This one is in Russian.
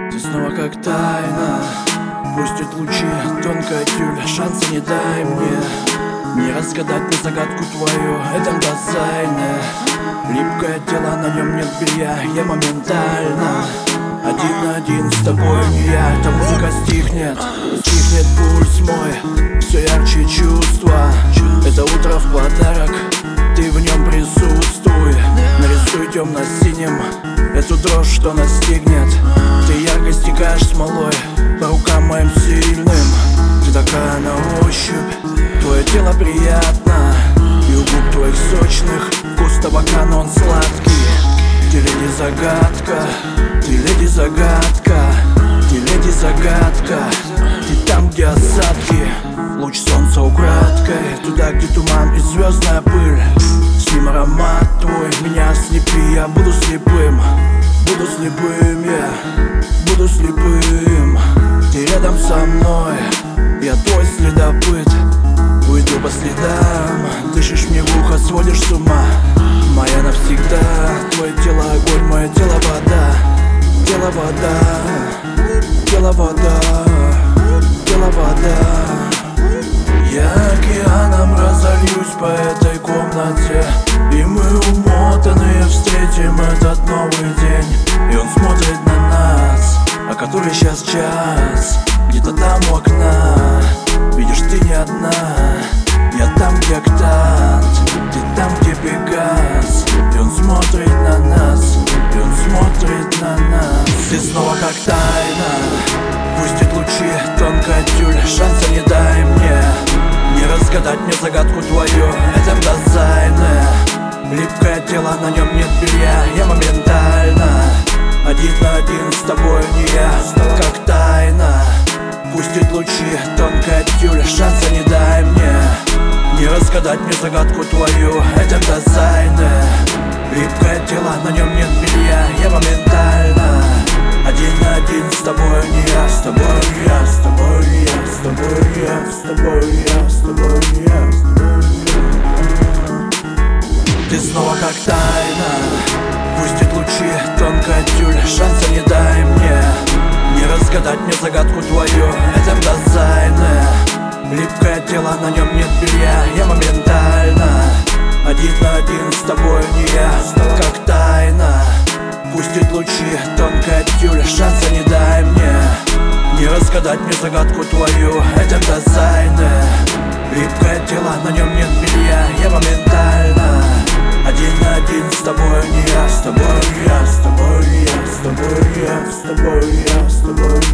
Ты снова как тайна, пустят лучи, тонкая тюль, шанса не дай мне. Не разгадать мне загадку твою, это дизайне. Липкое тело, на нем нет белья, я моментально один на один с тобой, не я. Эта музыка стихнет, стихнет пульс мой, все ярче чувства. Это утро в подарок, ты в нем присутствуй. Нарисуй темно-синим эту дрожь, что настигнет. Ты ярко стекаешь смолой по рукам моим сильным. Ты такая на ощупь, твое тело приятно, и у губ твоих сочных вкус табака, но он сладкий. Ты леди-загадка, ты леди-загадка, ты леди-загадка. Ты там, где осадки, луч солнца украдкой, туда, где туман и звездная пыль. С ним аромат твой, меня ослепи, я буду слепым. Буду слепым, я буду слепым. Ты рядом со мной, я твой следопыт. Уйду по следам, дышишь мне в ухо, сводишь с ума. Моя навсегда, твое тело огонь, мое тело вода. Тело вода, тело вода, тело вода. Я океаном разольюсь по этой комнате, и мы умотанные встретим этот новый день. И он смотрит на нас, а который сейчас час, где-то там у окна. Видишь, ты не одна, я там, где октант, ты там, где Пегас. И он смотрит на нас, и он смотрит на нас. Ты снова как тайна, пустит лучи, тонкая тюль, шанса не дай мне. Не разгадать мне загадку твою, это дизайне. Липкое тело, на нем нет белья, я моментально один на один с тобой, не я. Как тайна, пустит лучи, тонкая тюль, шанса не дай мне. Не разгадать мне загадку твою, это дизайне. Липкое тело, на нем нет белья, я моментально один на один с тобой, не я. С тобой, я, с тобой, я, с тобой, я, с тобой, я, с тобой, я, с тобой, я. Ты снова как тайна, пустит лучи, тонкая тюль, шанса не дай мне. Не разгадать мне загадку твою, это дизайне. Липкое тело, на нем нет белья, я моментально один на один с тобой, не я. Как тайна, пустит лучи, тонкая тюль, шанса не дай мне. Не разгадать мне загадку твою, это дизайне. Липкое тело, на нем нет белья, я моментально один на один с тобой, не я. С тобой, я, с тобой, я, с тобой, я, с тобой, я, с тобой.